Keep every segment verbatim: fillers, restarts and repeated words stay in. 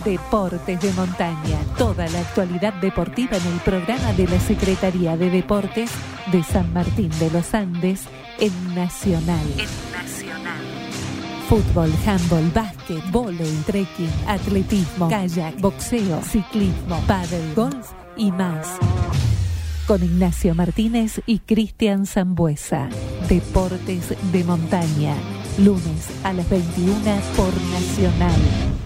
Deportes de Montaña. Toda la actualidad deportiva en el programa de la Secretaría de Deportes de San Martín de los Andes en Nacional. En Nacional. Fútbol, handball, básquet, vóley, trekking, atletismo, kayak, boxeo, ciclismo, pádel, golf y más. Con Ignacio Martínez y Cristian Sambuesa. Deportes de Montaña. Lunes a las veintiuna por Nacional.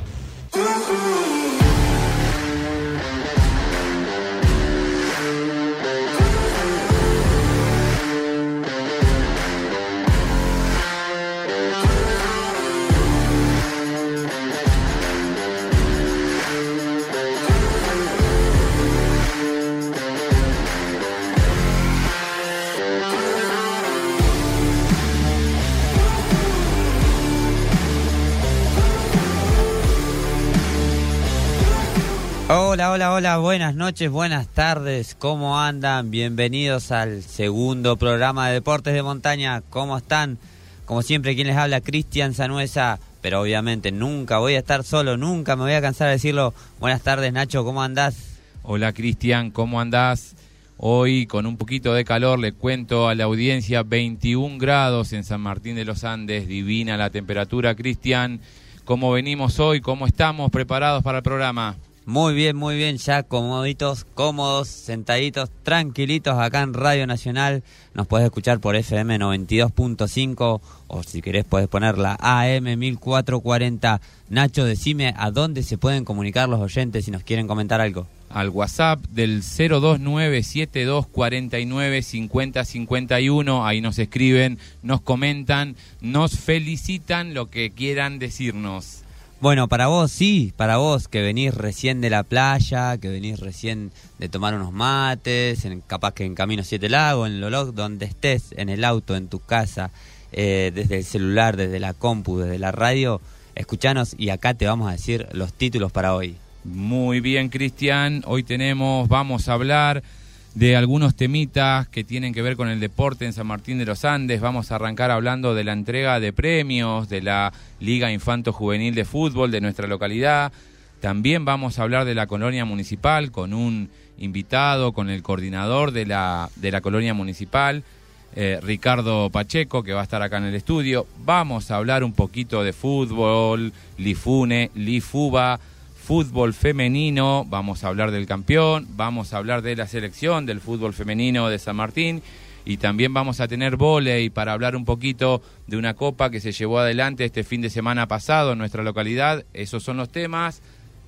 Hola, hola, hola, buenas noches, buenas tardes, ¿cómo andan? Bienvenidos al segundo programa de Deportes de Montaña, ¿cómo están? Como siempre, quien les habla, Cristian Sanuesa, pero obviamente nunca voy a estar solo, nunca me voy a cansar de decirlo. Buenas tardes, Nacho, ¿cómo andás? Hola, Cristian, ¿cómo andás? Hoy, con un poquito de calor, le cuento a la audiencia, veintiún grados en San Martín de los Andes, divina la temperatura, Cristian. ¿Cómo venimos hoy? ¿Cómo estamos preparados para el programa? Muy bien, muy bien, ya comoditos, cómodos, sentaditos, tranquilitos acá en Radio Nacional. Nos podés escuchar por F M noventa y dos punto cinco o si querés podés poner la A M mil cuatrocientos cuarenta. Nacho, decime a dónde se pueden comunicar los oyentes si nos quieren comentar algo. Al WhatsApp del cero dos nueve siete dos cuatro nueve cinco cero cinco uno, ahí nos escriben, nos comentan, nos felicitan, lo que quieran decirnos. Bueno, para vos sí, para vos que venís recién de la playa, que venís recién de tomar unos mates, en, capaz que en Camino Siete Lagos, en Loloc, donde estés, en el auto, en tu casa, eh, desde el celular, desde la compu, desde la radio, escuchanos y acá te vamos a decir los títulos para hoy. Muy bien, Cristian, hoy tenemos, vamos a hablar de algunos temitas que tienen que ver con el deporte en San Martín de los Andes. Vamos a arrancar hablando de la entrega de premios de la Liga Infanto Juvenil de Fútbol de nuestra localidad. También vamos a hablar de la colonia municipal con un invitado, con el coordinador de la, de la colonia municipal, eh, Ricardo Pacheco, que va a estar acá en el estudio. Vamos a hablar un poquito de fútbol, Lifune, Lifuba, fútbol femenino, vamos a hablar del campeón, vamos a hablar de la selección del fútbol femenino de San Martín y también vamos a tener vóley para hablar un poquito de una copa que se llevó adelante este fin de semana pasado en nuestra localidad. Esos son los temas.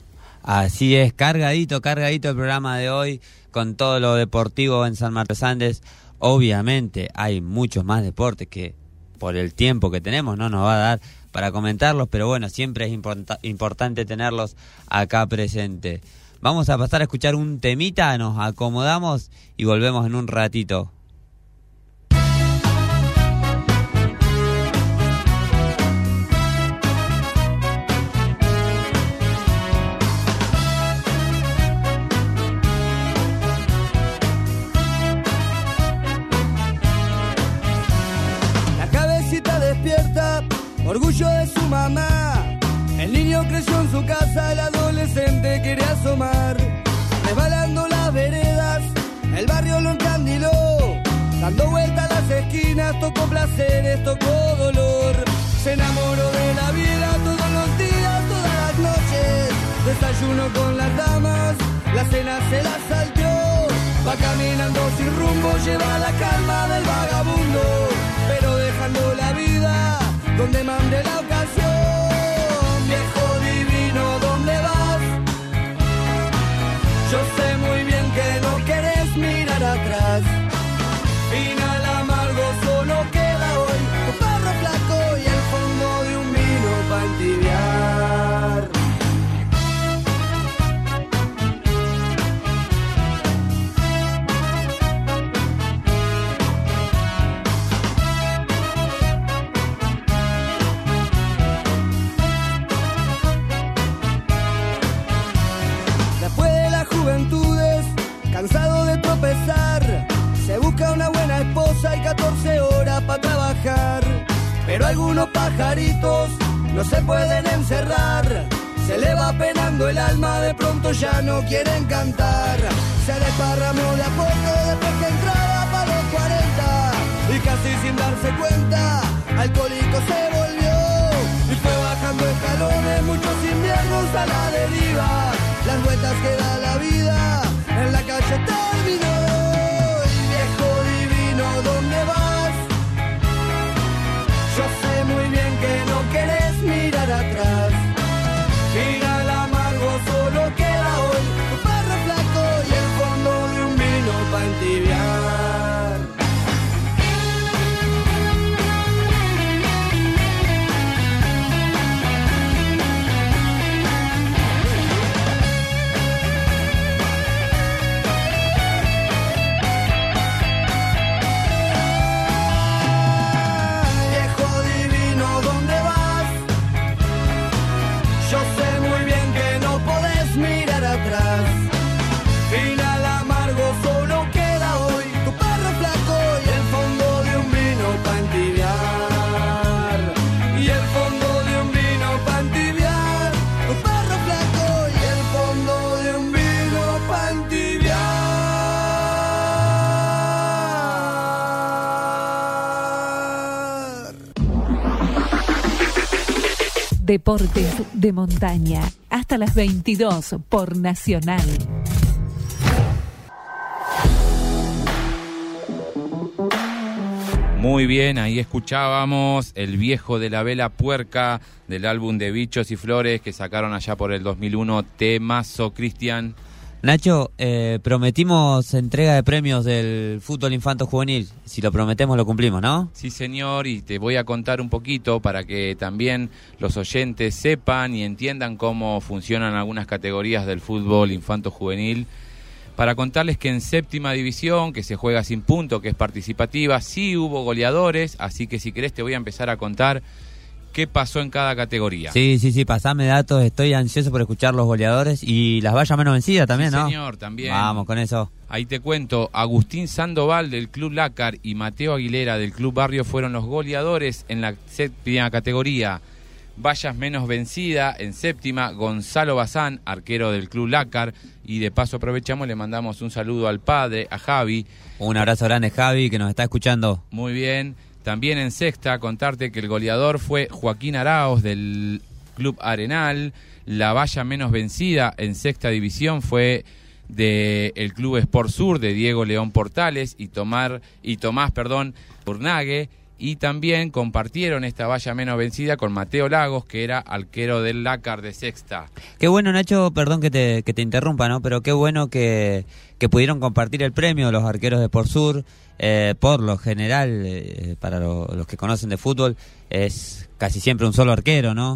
Así es, cargadito, cargadito el programa de hoy con todo lo deportivo en San Martín de los Andes. Obviamente hay muchos más deportes que por el tiempo que tenemos no nos va a dar para comentarlos, pero bueno, siempre es import- importante tenerlos acá presente. Vamos a pasar a escuchar un temita, nos acomodamos y volvemos en un ratito. La cabecita despierta, orgullo de su mamá. El niño creció en su casa, el adolescente quería asomar. Resbalando las veredas, el barrio lo encandiló. Dando vueltas a las esquinas, tocó placeres, tocó dolor. Se enamoró de la vida todos los días, todas las noches. Desayuno con las damas, la cena se la salteó. Va caminando sin rumbo, lleva la calma del vagabundo, pero dejando la vida donde mande la ocasión. Viejo divino, ¿dónde vas? Yo sé muy bien que no querés mirar atrás. Final amargo, solo queda hoy tu perro flaco y el fondo de un vino para entibiar. Cansado de tropezar, se busca una buena esposa y catorce horas para trabajar. Pero algunos pajaritos no se pueden encerrar, Se le va penando el alma, de pronto ya no quieren cantar. Se desparramó de a poco después que entraba para los cuarenta. Y casi sin darse cuenta, alcohólico se volvió. Y fue bajando escalones, muchos inviernos a la deriva. Las vueltas que da la vida, en la calle terminó. Y viejo divino, ¿dónde vas? Yo sé muy bien que no querés mirar atrás. Final amargo, solo queda hoy tu perro flaco y el fondo de un vino pa' entibiar. Deportes de montaña, hasta las veintidós por Nacional. Muy bien, ahí escuchábamos El viejo de la vela puerca del álbum de Bichos y Flores que sacaron allá por el dos mil uno. Temazo, Cristian. Nacho, eh, prometimos entrega de premios del fútbol infanto juvenil. Si lo prometemos, lo cumplimos, ¿no? Sí, señor, y te voy a contar un poquito para que también los oyentes sepan y entiendan cómo funcionan algunas categorías del fútbol infanto juvenil. Para contarles que en séptima división, que se juega sin punto, que es participativa, sí hubo goleadores, así que si querés te voy a empezar a contar qué pasó en cada categoría. Sí, sí, sí, pasame datos, estoy ansioso por escuchar los goleadores y las vallas menos vencidas también, sí, ¿no? Señor, también. Vamos con eso. Ahí te cuento, Agustín Sandoval del Club Lácar y Mateo Aguilera del Club Barrio fueron los goleadores en la séptima categoría. Vallas menos vencida en séptima, Gonzalo Bazán, arquero del Club Lácar, y de paso aprovechamos, le mandamos un saludo al padre, a Javi. Un abrazo grande, Javi, que nos está escuchando. Muy bien. También en sexta, contarte que el goleador fue Joaquín Araos del Club Arenal. La valla menos vencida en sexta división fue del Club Sport Sur de Diego León Portales y, Tomar, y Tomás perdón, Burnague. Y también compartieron esta valla menos vencida con Mateo Lagos, que era arquero del Lácar de sexta. Qué bueno, Nacho, perdón que te, que te interrumpa, ¿no? Pero qué bueno que, que pudieron compartir el premio los arqueros de Sport Sur. Eh, por lo general, eh, para lo, los que conocen de fútbol, es casi siempre un solo arquero, ¿no?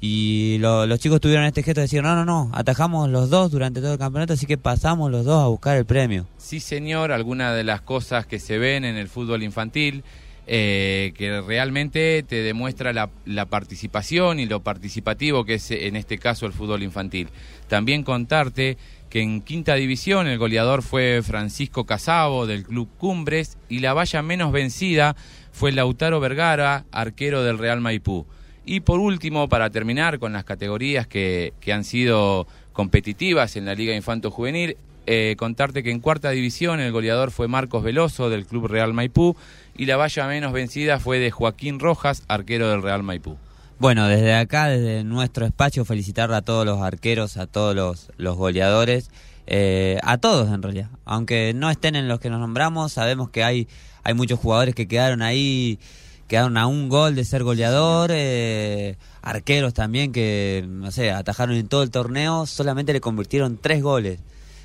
Y lo, los chicos tuvieron este gesto de decir, no, no, no, atajamos los dos durante todo el campeonato, así que pasamos los dos a buscar el premio. Sí, señor, algunas de las cosas que se ven en el fútbol infantil, eh, que realmente te demuestra la, la participación y lo participativo que es en este caso el fútbol infantil. También contarte que en quinta división el goleador fue Francisco Casabo del Club Cumbres y la valla menos vencida fue Lautaro Vergara, arquero del Real Maipú. Y por último, para terminar con las categorías que, que han sido competitivas en la Liga Infanto Juvenil, eh, contarte que en cuarta división el goleador fue Marcos Veloso del Club Real Maipú y la valla menos vencida fue de Joaquín Rojas, arquero del Real Maipú. Bueno, desde acá, desde nuestro espacio, felicitar a todos los arqueros, a todos los, los goleadores, eh, a todos en realidad. Aunque no estén en los que nos nombramos, sabemos que hay, hay muchos jugadores que quedaron ahí, quedaron a un gol de ser goleador, eh, arqueros también que, no sé, atajaron en todo el torneo, solamente le convirtieron tres goles.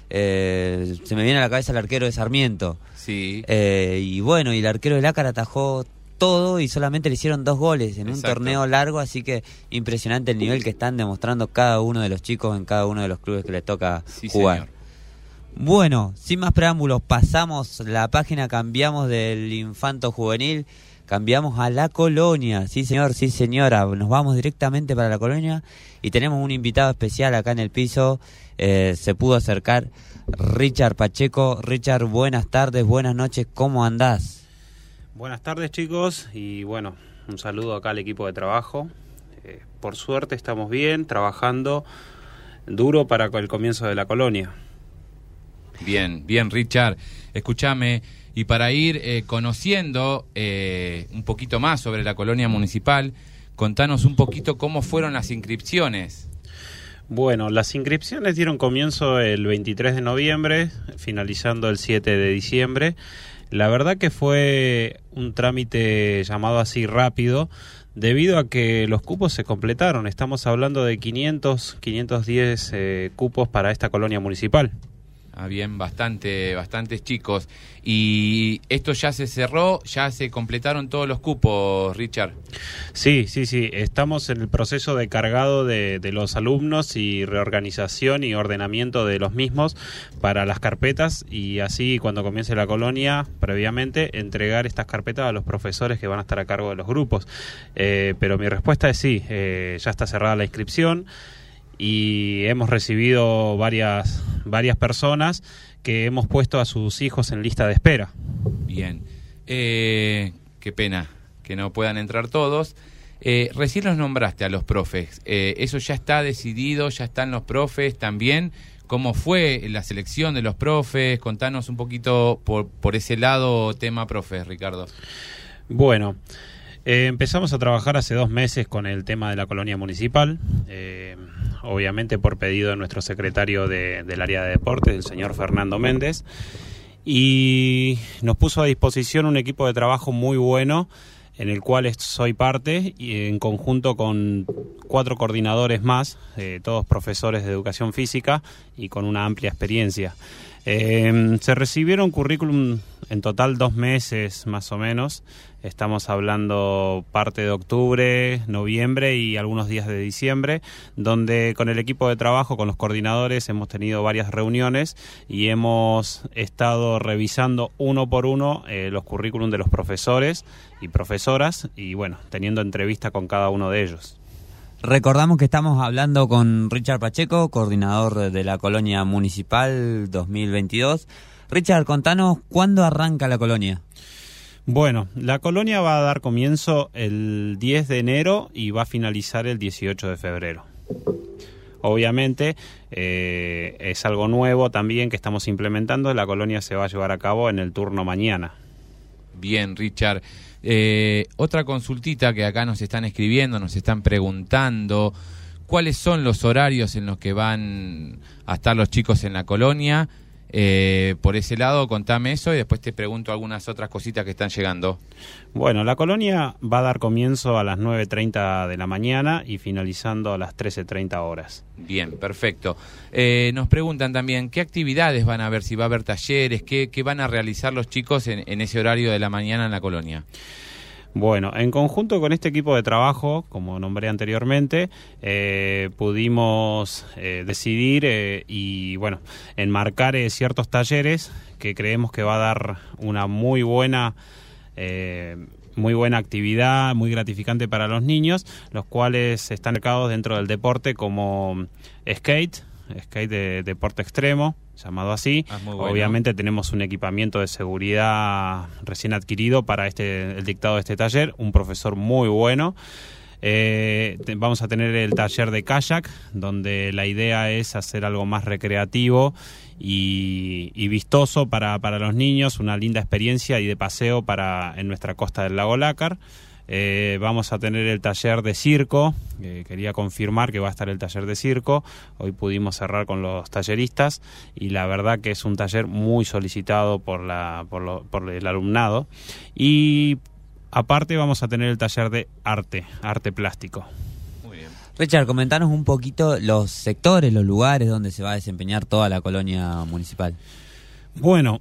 Eh, se me viene a la cabeza el arquero de Sarmiento. Sí. Eh, y bueno, y el arquero de Lácar atajó todo y solamente le hicieron dos goles en Exacto. un torneo largo, así que impresionante el nivel que están demostrando cada uno de los chicos en cada uno de los clubes que les toca sí, jugar. Señor. Bueno, sin más preámbulos, pasamos la página, cambiamos del infanto juvenil, cambiamos a la colonia. Sí, señor, sí, señora, nos vamos directamente para la colonia y tenemos un invitado especial acá en el piso. Eh, se pudo acercar Richard Pacheco. Richard, buenas tardes, buenas noches, ¿cómo andás? Buenas tardes, chicos, y bueno, un saludo acá al equipo de trabajo. Eh, por suerte estamos bien, trabajando duro para el comienzo de la colonia. Bien, bien, Richard. Escúchame, y para ir eh, conociendo eh, un poquito más sobre la colonia municipal, contanos un poquito cómo fueron las inscripciones. Bueno, las inscripciones dieron comienzo el veintitrés de noviembre, finalizando el siete de diciembre. La verdad que fue un trámite llamado así rápido, debido a que los cupos se completaron. Estamos hablando de quinientos, quinientos diez eh, cupos para esta colonia municipal. Ah, bien, bastante, bastantes chicos. ¿Y esto ya se cerró? ¿Ya se completaron todos los cupos, Richard? Sí, sí, sí. Estamos en el proceso de cargado de, de los alumnos y reorganización y ordenamiento de los mismos para las carpetas, y así cuando comience la colonia, previamente, entregar estas carpetas a los profesores que van a estar a cargo de los grupos. Eh, pero mi respuesta es sí, eh, ya está cerrada la inscripción. Y hemos recibido varias, varias personas que hemos puesto a sus hijos en lista de espera. Bien. Eh, qué pena que no puedan entrar todos. Eh, recién los nombraste a los profes. Eh, ¿Eso ya está decidido? ¿Ya están los profes también? ¿Cómo fue la selección de los profes? Contanos un poquito por, por ese lado, tema profes, Ricardo. Bueno, eh, empezamos a trabajar hace dos meses con el tema de la colonia municipal. Eh, obviamente por pedido de nuestro secretario de, del área de deportes, el señor Fernando Méndez, y nos puso a disposición un equipo de trabajo muy bueno, en el cual soy parte, y en conjunto con cuatro coordinadores más, eh, todos profesores de educación física y con una amplia experiencia. Eh, se recibieron currículum en total dos meses más o menos. Estamos hablando parte de octubre, noviembre y algunos días de diciembre, donde con el equipo de trabajo, con los coordinadores, hemos tenido varias reuniones y hemos estado revisando uno por uno eh, los currículum de los profesores y profesoras, y bueno, teniendo entrevista con cada uno de ellos. Recordamos que estamos hablando con Richard Pacheco, coordinador de la colonia municipal dos mil veintidós. Richard, contanos, ¿cuándo arranca la colonia? Bueno, la colonia va a dar comienzo el diez de enero y va a finalizar el dieciocho de febrero. Obviamente eh, es algo nuevo también que estamos implementando. La colonia se va a llevar a cabo en el turno mañana. Bien, Richard. Eh, otra consultita que acá nos están escribiendo, nos están preguntando, ¿cuáles son los horarios en los que van a estar los chicos en la colonia? Eh, por ese lado, contame eso y después te pregunto algunas otras cositas que están llegando. Bueno, la colonia va a dar comienzo a las nueve treinta de la mañana y finalizando a las trece treinta horas. Bien, perfecto. Eh, nos preguntan también, ¿qué actividades van a haber? Si va a haber talleres, ¿qué, qué van a realizar los chicos en, en ese horario de la mañana en la colonia? Bueno, en conjunto con este equipo de trabajo, como nombré anteriormente, eh, pudimos eh, decidir eh, y bueno, enmarcar eh, ciertos talleres que creemos que va a dar una muy buena, eh, muy buena actividad, muy gratificante para los niños, los cuales están marcados dentro del deporte como skate, skate de deporte extremo, llamado así. Ah, muy bueno. Obviamente tenemos un equipamiento de seguridad recién adquirido para este el dictado de este taller, un profesor muy bueno. Eh, te, vamos a tener el taller de kayak, donde la idea es hacer algo más recreativo y, y vistoso para, para los niños, una linda experiencia y de paseo para en nuestra costa del lago Lácar. Eh, vamos a tener el taller de circo, eh, quería confirmar que va a estar el taller de circo. Hoy pudimos cerrar con los talleristas y la verdad que es un taller muy solicitado por, la, por, lo, por el alumnado. Y aparte vamos a tener el taller de arte, arte plástico. Muy bien. Richard, comentanos un poquito los sectores, los lugares donde se va a desempeñar toda la colonia municipal. Bueno,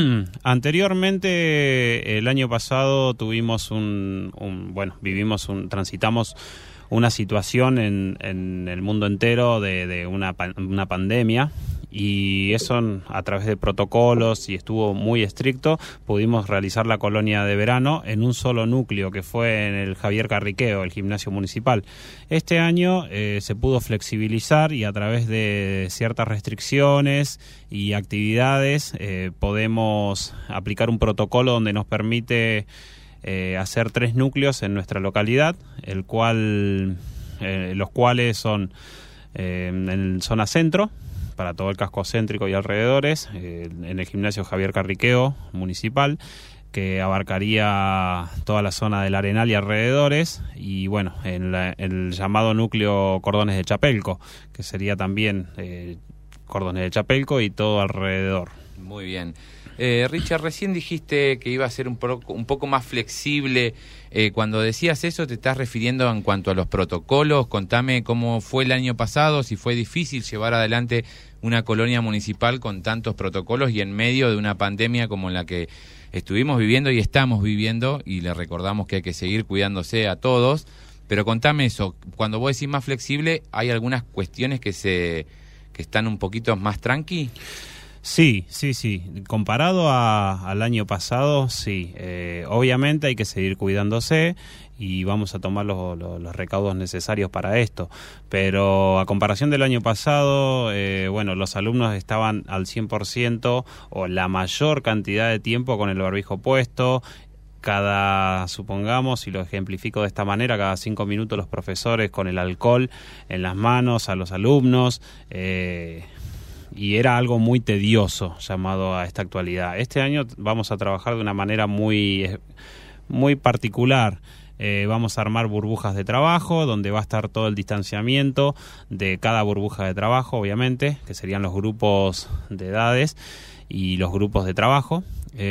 anteriormente el año pasado tuvimos un, un bueno, vivimos un, transitamos una situación en, en el mundo entero de, de una, una pandemia, y eso a través de protocolos, y estuvo muy estricto, pudimos realizar la colonia de verano en un solo núcleo, que fue en el Javier Carriqueo, el gimnasio municipal. Este año eh, se pudo flexibilizar y a través de ciertas restricciones y actividades eh, podemos aplicar un protocolo donde nos permite eh, hacer tres núcleos en nuestra localidad, el cual eh, los cuales son eh, en zona centro, para todo el casco céntrico y alrededores, eh, en el gimnasio Javier Carriqueo municipal, que abarcaría toda la zona del Arenal y alrededores, y bueno, en la, el llamado núcleo Cordones de Chapelco, que sería también eh, Cordones de Chapelco y todo alrededor. Muy bien. Eh, Richard, recién dijiste que iba a ser un, pro, un poco más flexible. Eh, cuando decías eso, ¿te estás refiriendo en cuanto a los protocolos? Contame cómo fue el año pasado, si fue difícil llevar adelante una colonia municipal con tantos protocolos y en medio de una pandemia como la que estuvimos viviendo y estamos viviendo, y le recordamos que hay que seguir cuidándose a todos. Pero contame eso, cuando vos decís más flexible, ¿hay algunas cuestiones que se que están un poquito más tranqui? Sí, sí, sí. Comparado a, al año pasado, sí. Eh, obviamente hay que seguir cuidándose y vamos a tomar los, los, los recaudos necesarios para esto. Pero a comparación del año pasado, eh, bueno, los alumnos estaban al cien por ciento o la mayor cantidad de tiempo con el barbijo puesto. Cada, supongamos, y lo ejemplifico de esta manera, cada cinco minutos los profesores con el alcohol en las manos a los alumnos. Eh, y era algo muy tedioso llamado a esta actualidad. Este año vamos a trabajar de una manera muy, muy particular. Eh, vamos a armar burbujas de trabajo, donde va a estar todo el distanciamiento de cada burbuja de trabajo, obviamente, que serían los grupos de edades y los grupos de trabajo.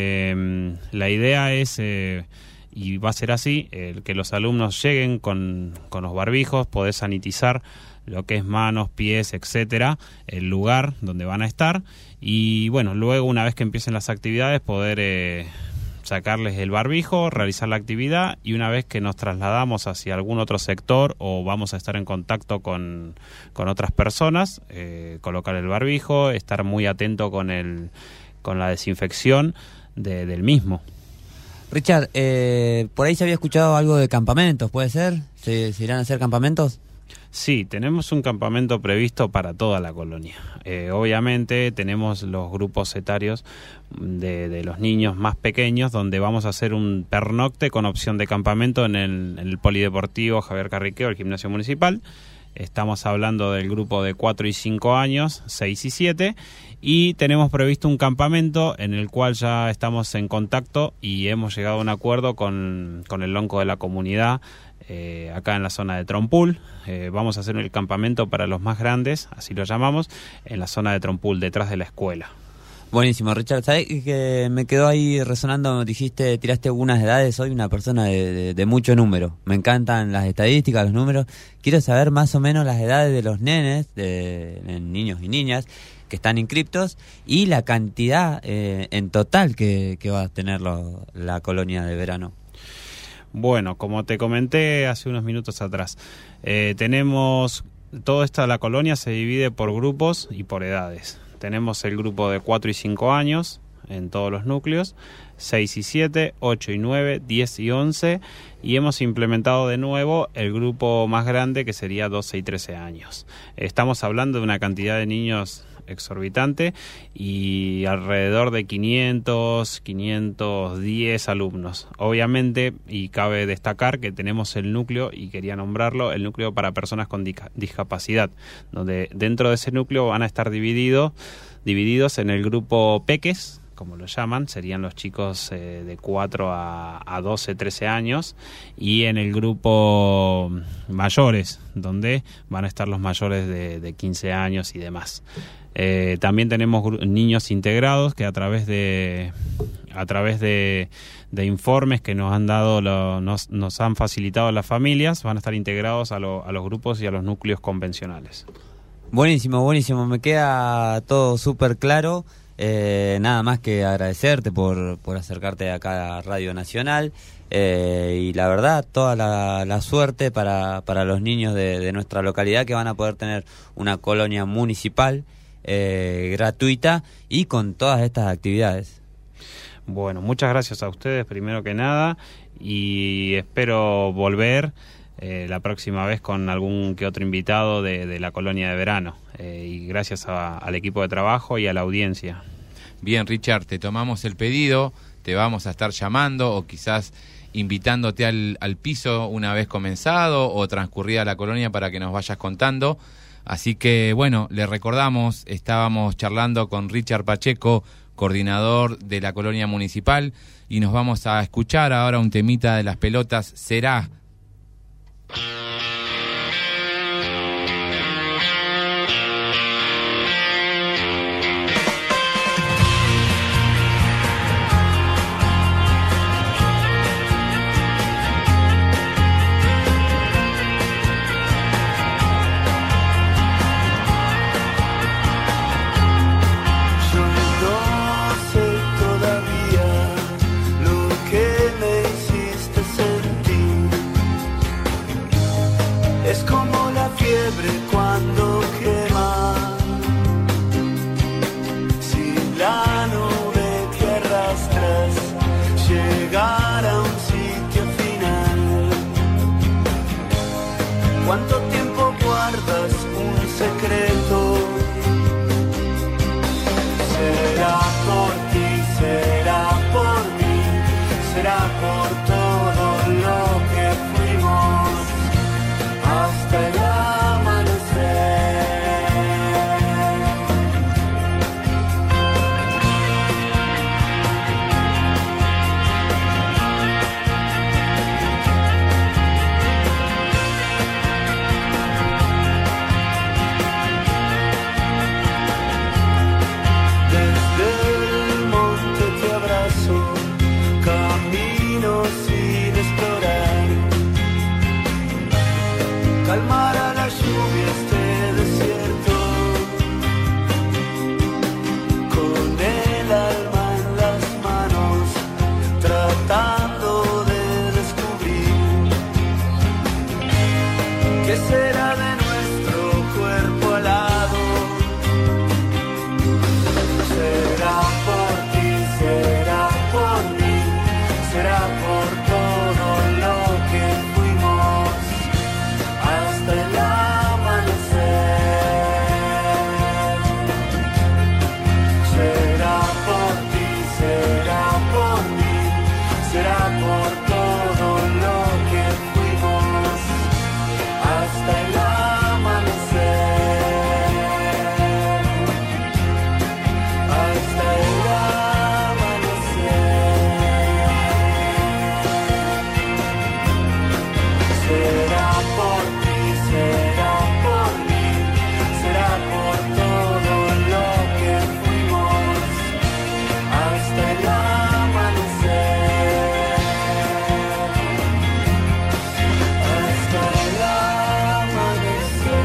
Eh, la idea es, eh, y va a ser así, eh, que los alumnos lleguen con, con los barbijos, poder sanitizar lo que es manos, pies, etcétera, el lugar donde van a estar, y bueno, luego una vez que empiecen las actividades poder eh, sacarles el barbijo, realizar la actividad, y una vez que nos trasladamos hacia algún otro sector o vamos a estar en contacto con, con otras personas, eh, colocar el barbijo, estar muy atento con el con la desinfección de, del mismo. Richard, eh, por ahí se había escuchado algo de campamentos, ¿puede ser? ¿Se, se irán a hacer campamentos? Sí, tenemos un campamento previsto para toda la colonia. Eh, obviamente tenemos los grupos etarios de, de los niños más pequeños, donde vamos a hacer un pernocte con opción de campamento en el, en el Polideportivo Javier Carriqueo, el gimnasio municipal. Estamos hablando del grupo de cuatro y cinco años, seis y siete, y tenemos previsto un campamento en el cual ya estamos en contacto y hemos llegado a un acuerdo con, con el lonco de la comunidad, eh, acá en la zona de Trompul. Eh, vamos a hacer el campamento para los más grandes, así lo llamamos, en la zona de Trompul, detrás de la escuela. Buenísimo, Richard. ¿Sabés que me quedó ahí resonando? Dijiste, tiraste algunas edades. Soy una persona de, de, de mucho número. Me encantan las estadísticas, los números. Quiero saber más o menos las edades de los nenes, de, de niños y niñas que están inscriptos, y la cantidad eh, en total que, que va a tener lo, la colonia de verano. Bueno, como te comenté hace unos minutos atrás, eh, tenemos toda esta la colonia se divide por grupos y por edades. Tenemos el grupo de cuatro y cinco años en todos los núcleos, seis y siete, ocho y nueve, diez y once, y hemos implementado de nuevo el grupo más grande, que sería doce y trece años. Estamos hablando de una cantidad de niños exorbitante y alrededor de quinientos, quinientos diez alumnos. Obviamente, y cabe destacar que tenemos el núcleo, y quería nombrarlo, el núcleo para personas con discapacidad, donde dentro de ese núcleo van a estar dividido, divididos en el grupo peques, como lo llaman, serían los chicos eh, de cuatro a doce, trece años, y en el grupo mayores, donde van a estar los mayores de, de quince años y demás. Eh, también tenemos niños integrados que a través de a través de, de informes que nos han dado lo, nos, nos han facilitado las familias, van a estar integrados a, lo, a los grupos y a los núcleos convencionales. Buenísimo, buenísimo, me queda todo súper claro. Eh, nada más que agradecerte por, por acercarte acá a Radio Nacional, eh, y la verdad, toda la, la suerte para, para los niños de, de nuestra localidad, que van a poder tener una colonia municipal eh, gratuita y con todas estas actividades. Bueno, muchas gracias a ustedes primero que nada, y espero volver eh, la próxima vez con algún que otro invitado de, de la colonia de verano, eh, y gracias a, al equipo de trabajo y a la audiencia. Bien, Richard, te tomamos el pedido, te vamos a estar llamando o quizás invitándote al, al piso una vez comenzado o transcurrida la colonia para que nos vayas contando. Así que, bueno, le recordamos, estábamos charlando con Richard Pacheco, coordinador de la colonia municipal, y nos vamos a escuchar ahora un temita de Las Pelotas, Será. ¿Cuánto tiempo guardas un secreto? Será por ti, será por mí, será por todo lo que fuimos hasta el amanecer. Calmar a la lluvia este desierto, con el alma en las manos, tratando de descubrir qué será de nuestro cuerpo alado. Será por ti, será por mí, será por todo lo que fuimos hasta el amanecer. Será por ti, será por mí, será por todo lo que fuimos hasta el amanecer. Hasta el amanecer. Será por ti, será por mí, será por todo lo que fuimos hasta el amanecer. Hasta el amanecer.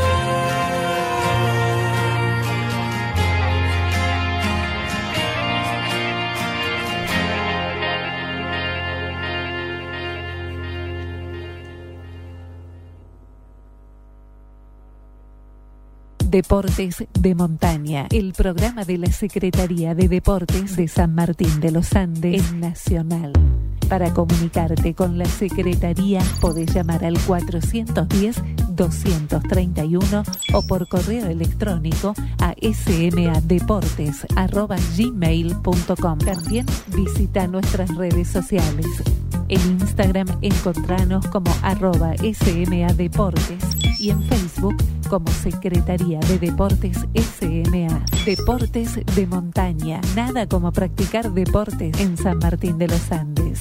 Deportes de Montaña, el programa de la Secretaría de Deportes de San Martín de los Andes en Nacional. Para comunicarte con la Secretaría podés llamar al cuatrocientos diez, doscientos treinta y uno o por correo electrónico a smadeportes arroba gmail punto com. También visita nuestras redes sociales. En Instagram encontranos como arroba smadeportes y en Facebook como Secretaría de Deportes S M A. Deportes de Montaña. Nada como practicar deportes en San Martín de los Andes.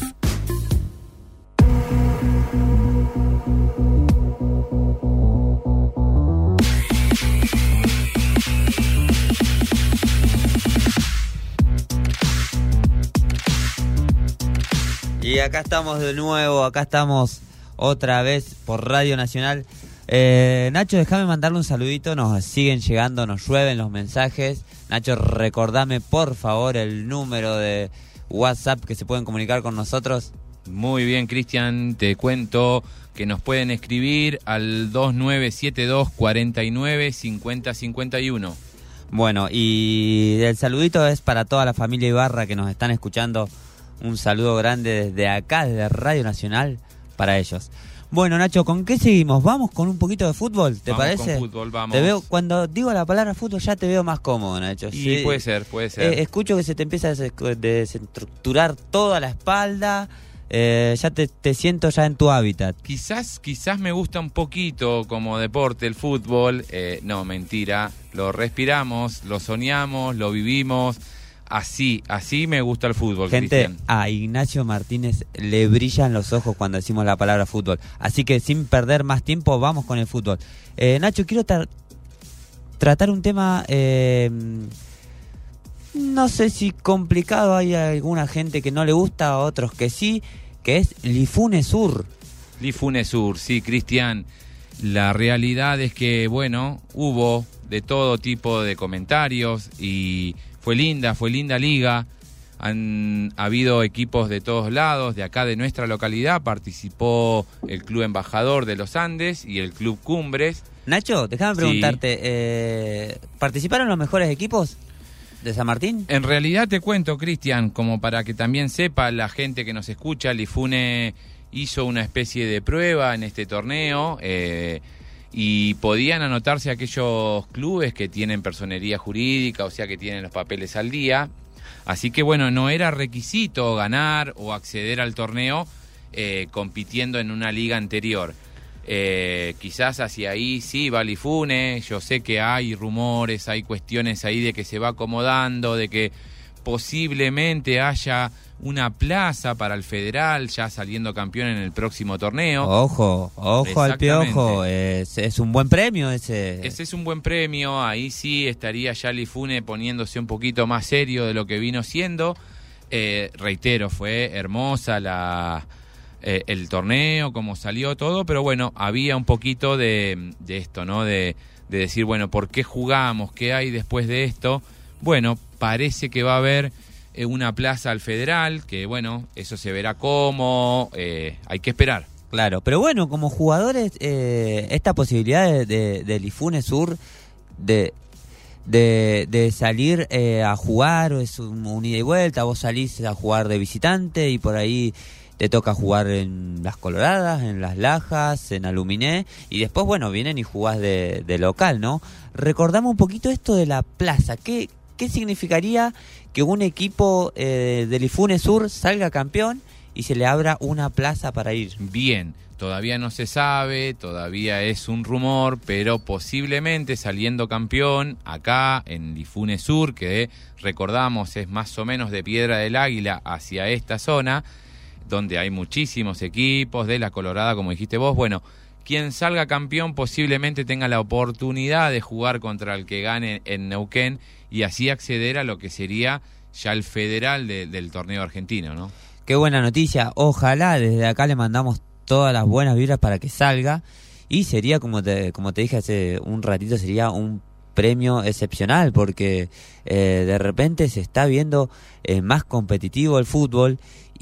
Y acá estamos de nuevo, acá estamos otra vez por Radio Nacional. Eh, Nacho, déjame mandarle un saludito, nos siguen llegando, nos llueven los mensajes. Nacho, recordame por favor el número de WhatsApp que se pueden comunicar con nosotros. Muy bien, Cristian, te cuento que nos pueden escribir al dos nueve siete dos, cuatro nueve, cinco cero cinco uno. Bueno, y el saludito es para toda la familia Ibarra que nos están escuchando. Un saludo grande desde acá, desde Radio Nacional, para ellos. Bueno, Nacho, ¿con qué seguimos? ¿Vamos con un poquito de fútbol? ¿Te vamos parece? Con fútbol, vamos. Te veo, cuando digo la palabra fútbol ya te veo más cómodo, Nacho. Y sí. puede ser, puede ser. Eh, escucho que se te empieza a des- desestructurar toda la espalda. eh, ya te, te siento ya en tu hábitat. Quizás, quizás me gusta un poquito como deporte el fútbol. Eh, no, mentira. Lo respiramos, lo soñamos, lo vivimos. Así, así me gusta el fútbol, Gente, Cristian. a Ignacio Martínez le brillan los ojos cuando decimos la palabra fútbol. Así que sin perder más tiempo, vamos con el fútbol. Eh, Nacho, quiero tra- tratar un tema, eh, no sé si complicado, hay alguna gente que no le gusta, otros que sí, que es Lifunesur. Lifunesur, sí, Cristian. La realidad es que, bueno, hubo de todo tipo de comentarios y fue linda, fue linda liga. Han habido equipos de todos lados, de acá de nuestra localidad. Participó el Club Embajador de los Andes y el Club Cumbres. Nacho, déjame preguntarte, sí. eh, ¿participaron los mejores equipos de San Martín? En realidad te cuento, Cristian, como para que también sepa la gente que nos escucha, Lifune hizo una especie de prueba en este torneo eh, y podían anotarse aquellos clubes que tienen personería jurídica, o sea que tienen los papeles al día. Así que bueno, no era requisito ganar o acceder al torneo eh, compitiendo en una liga anterior. Eh, quizás hacia ahí sí va Lifune. Yo sé que hay rumores, hay cuestiones ahí de que se va acomodando, de que posiblemente haya una plaza para el federal ya saliendo campeón en el próximo torneo. Ojo, ojo al Piojo, es, es un buen premio ese. Ese es un buen premio, ahí sí estaría ya Lifune poniéndose un poquito más serio de lo que vino siendo. Eh, reitero, fue hermosa la eh, el torneo, como salió todo, pero bueno, había un poquito de, de esto, ¿no? De, de decir, bueno, ¿por qué jugamos? ¿Qué hay después de esto? Bueno, parece que va a haber eh, una plaza al federal, que bueno, eso se verá cómo, eh, hay que esperar. Claro, pero bueno, como jugadores, eh, esta posibilidad de, de, de Lifunesur de, de, de salir eh, a jugar, es un, un ida y vuelta, vos salís a jugar de visitante y por ahí te toca jugar en las Coloradas, en las Lajas, en Aluminé, y después, bueno, vienen y jugás de, de local, ¿no? Recordamos un poquito esto de la plaza. ¿Qué, qué significaría que un equipo eh, del Lifunesur salga campeón y se le abra una plaza para ir? Bien, todavía no se sabe, todavía es un rumor, pero posiblemente saliendo campeón acá en Lifunesur, que recordamos es más o menos de Piedra del Águila hacia esta zona, donde hay muchísimos equipos, de la Colorada, como dijiste vos. Bueno, quien salga campeón posiblemente tenga la oportunidad de jugar contra el que gane en Neuquén y así acceder a lo que sería ya el federal de, del torneo argentino, ¿no? Qué buena noticia. Ojalá, desde acá le mandamos todas las buenas vibras para que salga. Y sería, como te, como te dije hace un ratito, sería un premio excepcional, porque eh, de repente se está viendo eh, más competitivo el fútbol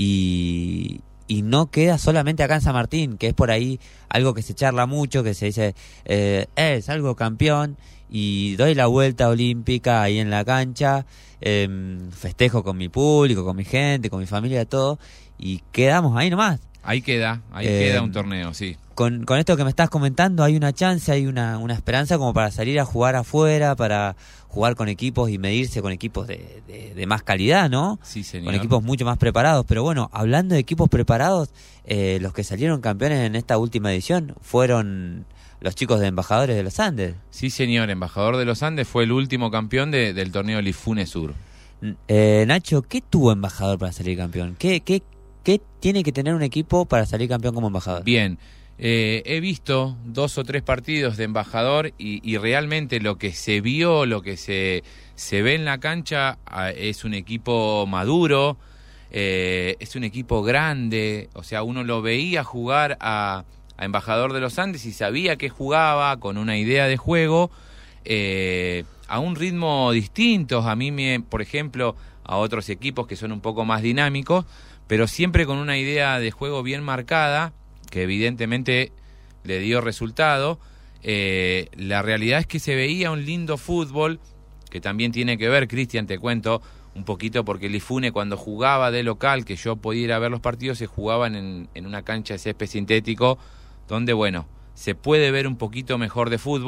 y, y no queda solamente acá en San Martín, que es por ahí algo que se charla mucho, que se dice, eh, eh, salgo campeón y doy la vuelta olímpica ahí en la cancha, eh, festejo con mi público, con mi gente, con mi familia, todo, y quedamos ahí nomás. Ahí queda, ahí eh, queda un torneo, sí. Con, con esto que me estás comentando, hay una chance, hay una, una esperanza como para salir a jugar afuera, para jugar con equipos y medirse con equipos de, de, de más calidad, ¿no? Sí, señor. Con equipos mucho más preparados. Pero bueno, hablando de equipos preparados, eh, los que salieron campeones en esta última edición fueron los chicos de Embajadores de los Andes. Sí, señor, Embajador de los Andes fue el último campeón de, del torneo Lifunesur. Eh, Nacho, ¿qué tuvo Embajador para salir campeón? ¿Qué, qué, qué tiene que tener un equipo para salir campeón como Embajador? Bien. Eh, he visto dos o tres partidos de Embajador y, y realmente lo que se vio, lo que se, se ve en la cancha es un equipo maduro, eh, es un equipo grande, o sea, uno lo veía jugar a, a Embajador de los Andes y sabía que jugaba con una idea de juego eh, a un ritmo distinto, a mí, me, por ejemplo, a otros equipos que son un poco más dinámicos, pero siempre con una idea de juego bien marcada, que evidentemente le dio resultado. Eh, la realidad es que se veía un lindo fútbol, que también tiene que ver, Cristian, te cuento un poquito, porque Lifune cuando jugaba de local, que yo podía ir a ver los partidos, se jugaban en, en una cancha de césped sintético, donde, bueno, se puede ver un poquito mejor de fútbol.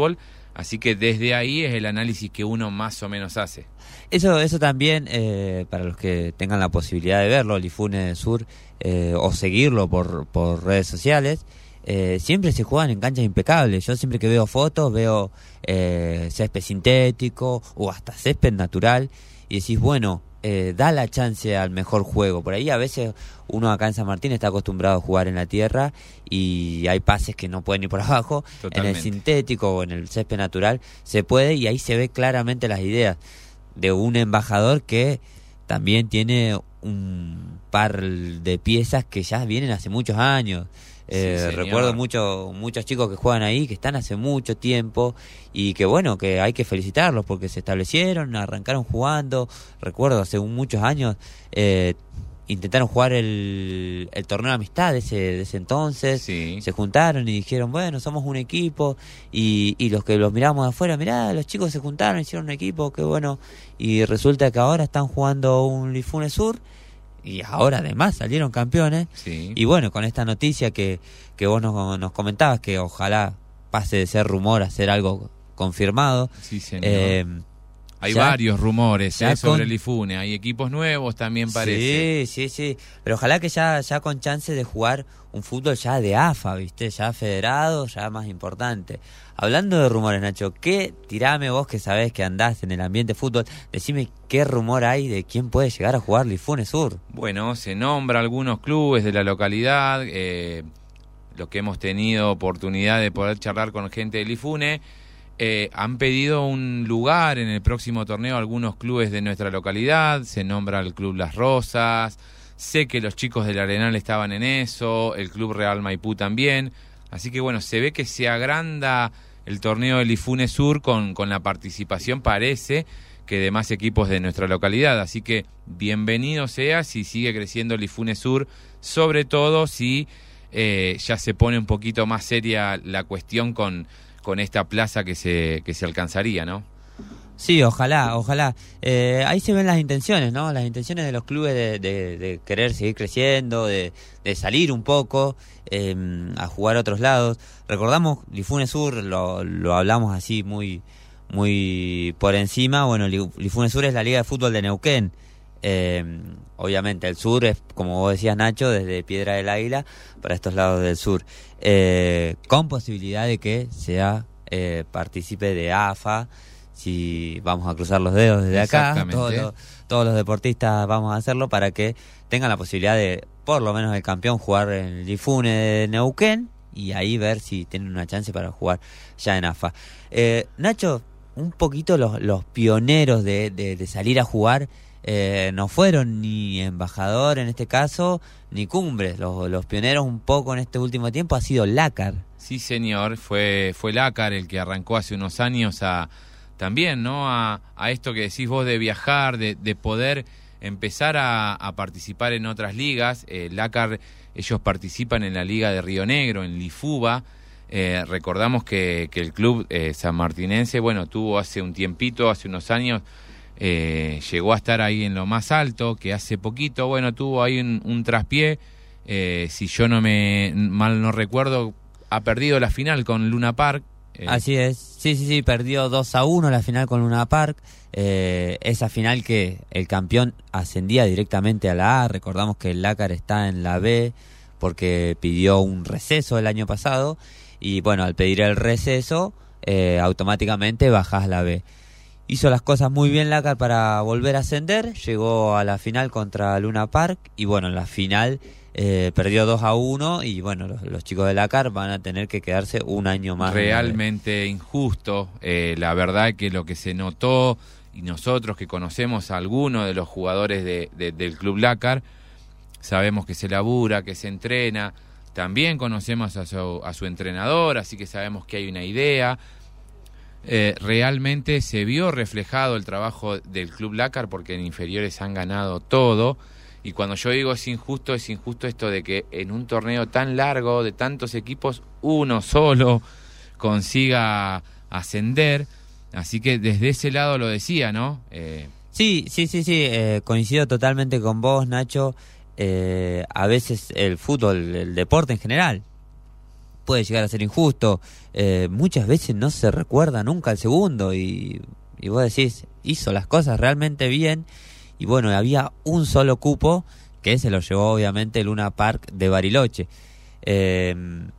Así que desde ahí es el análisis que uno más o menos hace. Eso eso también, eh, para los que tengan la posibilidad de verlo, Lifune Sur, eh, o seguirlo por, por redes sociales, eh, siempre se juegan en canchas impecables. Yo siempre que veo fotos, veo eh, césped sintético o hasta césped natural, y decís, bueno, eh, da la chance al mejor juego. Por ahí a veces uno acá en San Martín está acostumbrado a jugar en la tierra y hay pases que no pueden ir por abajo. Totalmente. En el sintético o en el césped natural se puede, y ahí se ve claramente las ideas de un embajador que también tiene un par de piezas que ya vienen hace muchos años. Eh, sí, recuerdo mucho, muchos chicos que juegan ahí, que están hace mucho tiempo, y que bueno, que hay que felicitarlos porque se establecieron, arrancaron jugando. Recuerdo hace muchos años eh, intentaron jugar el, el torneo de amistad de ese, de ese entonces, sí. Se juntaron y dijeron, bueno, somos un equipo, y, y los que los miramos de afuera, mirá, los chicos se juntaron, hicieron un equipo, qué bueno, y resulta que ahora están jugando un Lifune Sur, y ahora además salieron campeones, sí. Y bueno, con esta noticia que, que vos nos, nos comentabas, que ojalá pase de ser rumor a ser algo confirmado. Sí, señor. Eh, Hay ya, varios rumores eh, sobre con... Lifune, hay equipos nuevos también parece. Sí, sí, sí, pero ojalá que ya, ya con chance de jugar un fútbol ya de A F A, ¿viste? Ya federado, ya más importante. Hablando de rumores, Nacho, ¿qué? Tirame vos que sabés que andás en el ambiente fútbol, decime qué rumor hay de quién puede llegar a jugar Lifune Sur. Bueno, se nombra algunos clubes de la localidad, eh, los que hemos tenido oportunidad de poder charlar con gente de Lifune. Eh, han pedido un lugar en el próximo torneo algunos clubes de nuestra localidad, se nombra el Club Las Rosas, sé que los chicos del Arenal estaban en eso, el Club Real Maipú también, así que bueno, se ve que se agranda el torneo de Lifune Sur con, con la participación, parece, que de más equipos de nuestra localidad, así que bienvenido sea si sigue creciendo Lifune Sur, sobre todo si eh, ya se pone un poquito más seria la cuestión con... con esta plaza que se que se alcanzaría, ¿no? Sí, ojalá, ojalá. Eh, ahí se ven las intenciones, ¿no? Las intenciones de los clubes de, de, de querer seguir creciendo, de, de salir un poco eh, a jugar a otros lados. Recordamos, Lifune Sur, lo, lo hablamos así muy, muy por encima. Bueno, Lifune Sur es la Liga de Fútbol de Neuquén. Eh, obviamente el sur es, como vos decías, Nacho, desde Piedra del Águila para estos lados del sur, eh, con posibilidad de que sea eh, partícipe de A F A, si vamos a cruzar los dedos desde acá, todos los, todos los deportistas vamos a hacerlo para que tengan la posibilidad de, por lo menos el campeón, jugar en el Lifune de Neuquén y ahí ver si tienen una chance para jugar ya en A F A. eh, Nacho, un poquito los, los pioneros de, de, de salir a jugar Eh, no fueron ni Embajador en este caso, ni Cumbres. Los, los pioneros un poco en este último tiempo ha sido Lácar. Sí, señor, fue fue Lácar el que arrancó hace unos años a también, ¿no? A, a esto que decís vos de viajar, de, de poder empezar a, a participar en otras ligas. Eh, Lácar, ellos participan en la Liga de Río Negro, en Lifuba. Eh, recordamos que, que el club eh, sanmartinense, bueno, tuvo hace un tiempito, hace unos años, Eh, llegó a estar ahí en lo más alto, que hace poquito, bueno, tuvo ahí un, un traspié, eh, si yo no me mal no recuerdo, ha perdido la final con Luna Park. Eh. Así es, sí, sí, sí, perdió dos a uno la final con Luna Park, eh, esa final que el campeón ascendía directamente a la A. Recordamos que el Lácar está en la B porque pidió un receso el año pasado, y bueno, al pedir el receso, eh, automáticamente bajás la B. Hizo las cosas muy bien Lácar para volver a ascender, llegó a la final contra Luna Park y bueno, en la final eh, perdió dos a uno y bueno, los, los chicos de Lácar van a tener que quedarse un año más. Realmente injusto, eh, la verdad que lo que se notó, y nosotros que conocemos a algunos de los jugadores de, de, del Club Lácar, sabemos que se labura, que se entrena, también conocemos a su, a su entrenador, así que sabemos que hay una idea. Eh, realmente se vio reflejado el trabajo del Club Lácar porque en inferiores han ganado todo, y cuando yo digo es injusto, es injusto esto de que en un torneo tan largo de tantos equipos uno solo consiga ascender, así que desde ese lado lo decía, ¿no? Eh... Sí, sí, sí, sí, eh, coincido totalmente con vos, Nacho. Eh, a veces el fútbol, el deporte en general, puede llegar a ser injusto. Eh, muchas veces no se recuerda nunca el segundo y, y vos decís, hizo las cosas realmente bien. Y bueno, había un solo cupo que se lo llevó obviamente el Luna Park de Bariloche. Eh,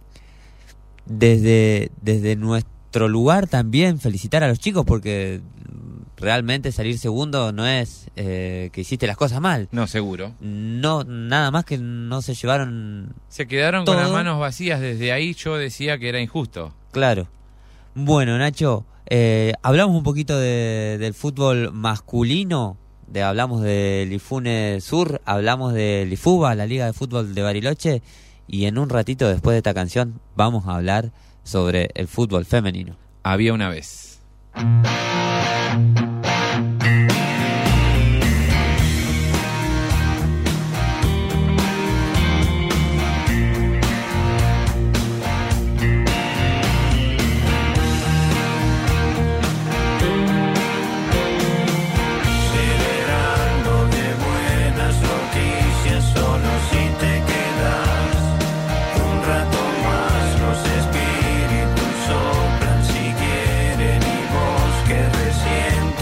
desde, desde nuestro lugar también felicitar a los chicos porque realmente salir segundo no es eh, que hiciste las cosas mal. No, seguro. No, nada más que no se llevaron... Se quedaron todo. Con las manos vacías. Desde ahí yo decía que era injusto. Claro. Bueno, Nacho, eh, hablamos un poquito de, del fútbol masculino. De, hablamos del Ifune Sur, hablamos del IFUBA, la Liga de Fútbol de Bariloche, y en un ratito después de esta canción vamos a hablar sobre el fútbol femenino. Había una vez. Espíritus soplan si quieren y vos que recién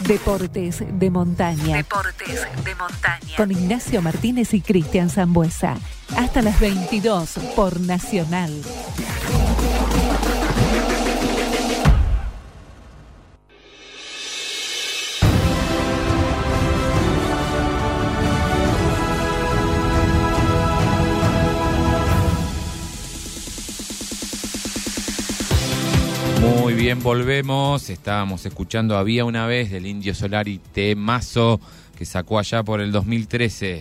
Deportes de montaña. Deportes de montaña. Con Ignacio Martínez y Cristian Sambuesa. Hasta las veintidós por Nacional. Muy bien, volvemos. Estábamos escuchando Había una vez del Indio Solari, temazo que sacó allá por el dos mil trece.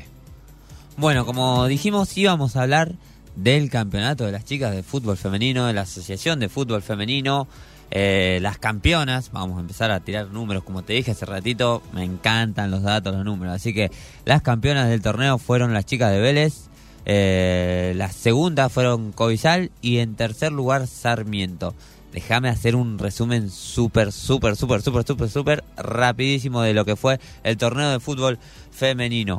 Bueno, como dijimos, íbamos a hablar del campeonato de las chicas de fútbol femenino, de la Asociación de Fútbol Femenino, eh, las campeonas. Vamos a empezar a tirar números, como te dije hace ratito, me encantan los datos, los números. Así que las campeonas del torneo fueron las chicas de Vélez, eh, las segundas fueron Cobizal y en tercer lugar Sarmiento. Déjame hacer un resumen súper, súper, súper, súper, súper, súper rapidísimo de lo que fue el torneo de fútbol femenino.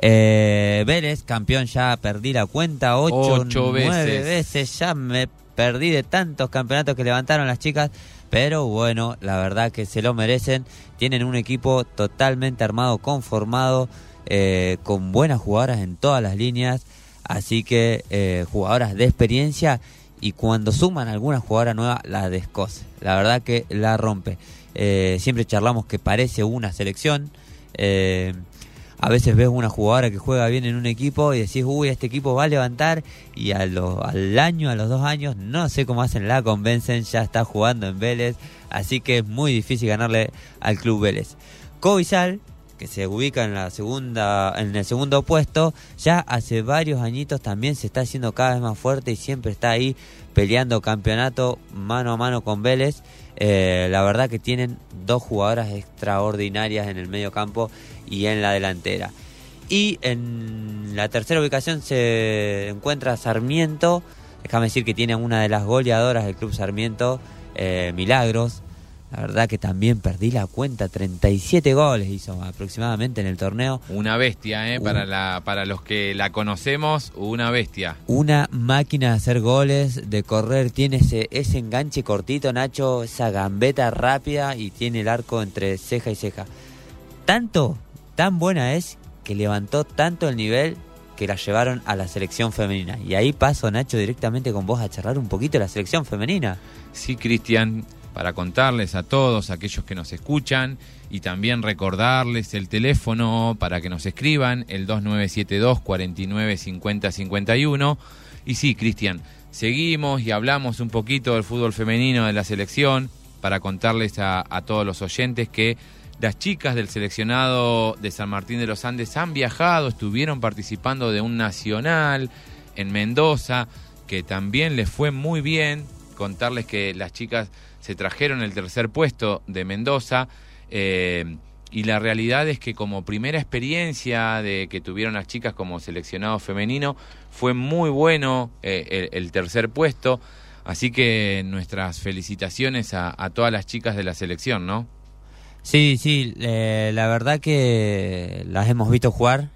Eh, Vélez, campeón, ya perdí la cuenta, ocho, Ocho nueve veces. veces, ya me perdí de tantos campeonatos que levantaron las chicas, pero bueno, la verdad que se lo merecen, tienen un equipo totalmente armado, conformado, eh, con buenas jugadoras en todas las líneas, así que eh, jugadoras de experiencia. Y cuando suman alguna jugadora nueva, la descose. La verdad que la rompe. Eh, siempre charlamos que parece una selección. Eh, a veces ves una jugadora que juega bien en un equipo y decís, uy, este equipo va a levantar. Y a lo, al año, a los dos años, no sé cómo hacen, la convencen. Ya está jugando en Vélez. Así que es muy difícil ganarle al Club Vélez. Cobizal, que se ubica en la segunda, en el segundo puesto, ya hace varios añitos también se está haciendo cada vez más fuerte y siempre está ahí peleando campeonato mano a mano con Vélez. Eh, la verdad que tienen dos jugadoras extraordinarias en el medio campo y en la delantera. Y en la tercera ubicación se encuentra Sarmiento. Déjame decir que tiene una de las goleadoras del Club Sarmiento, eh, Milagros. La verdad que también perdí la cuenta, treinta y siete goles hizo aproximadamente en el torneo. Una bestia, ¿eh? Uh. Para, la, para los que la conocemos, una bestia. Una máquina de hacer goles, de correr, tiene ese, ese enganche cortito, Nacho, esa gambeta rápida y tiene el arco entre ceja y ceja. Tanto, tan buena es que levantó tanto el nivel que la llevaron a la selección femenina. Y ahí paso, Nacho, directamente con vos a charlar un poquito de la selección femenina. Sí, Cristian, para contarles a todos aquellos que nos escuchan y también recordarles el teléfono para que nos escriban, el dos nueve siete dos, cuatro nueve cinco cero cinco uno. Y sí, Cristian, seguimos y hablamos un poquito del fútbol femenino de la selección para contarles a, a todos los oyentes que las chicas del seleccionado de San Martín de los Andes han viajado, estuvieron participando de un nacional en Mendoza, que también les fue muy bien. Contarles que las chicas se trajeron el tercer puesto de Mendoza, eh, y la realidad es que como primera experiencia de que tuvieron las chicas como seleccionado femenino, fue muy bueno eh, el, el tercer puesto, así que nuestras felicitaciones a, a todas las chicas de la selección, ¿no? Sí, sí, eh, la verdad que las hemos visto jugar,